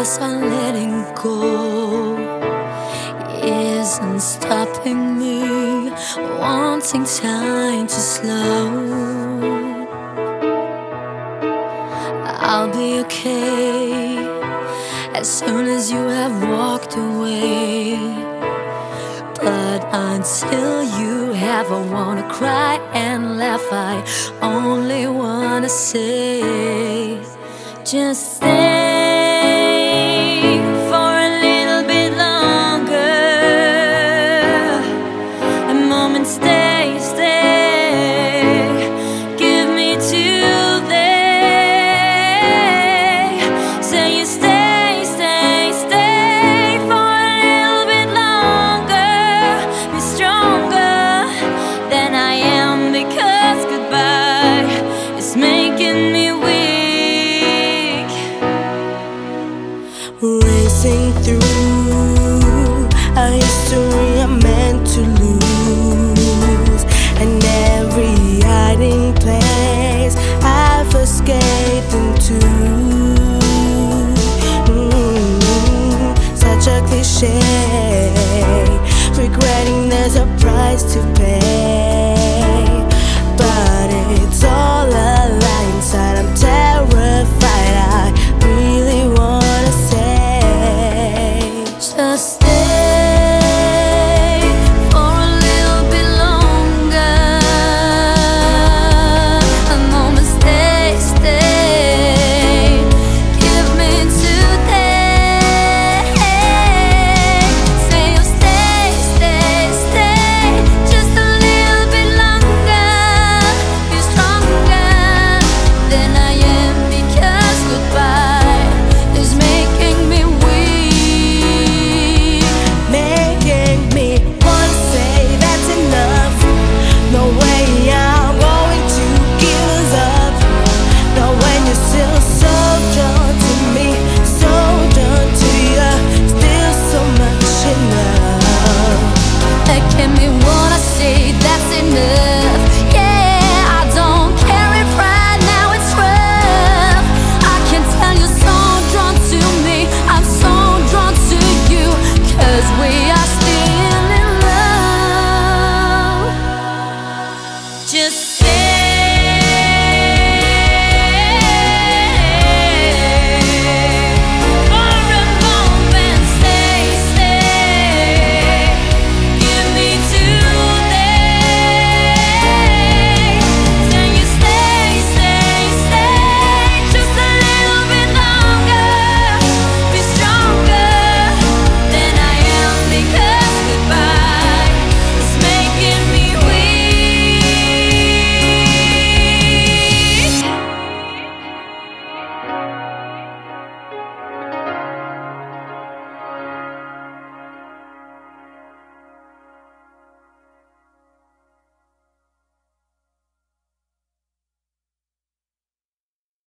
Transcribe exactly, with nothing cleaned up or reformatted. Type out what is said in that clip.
guess I'm letting go isn't stopping me, wanting time to slow. I'll be okay as soon as you have walked away. But until you have, I wanna cry and laugh. I only wanna say, just stay for a little bit longer. A moment, stay, stay. Give me till day. Say you stay, stay, stay for a little bit longer. Be stronger than I am, because goodbye is making me weak. Racing through a history I'm meant to lose, and every hiding place I've escaped into. Mm, such a cliche, regretting there's a price to pay, but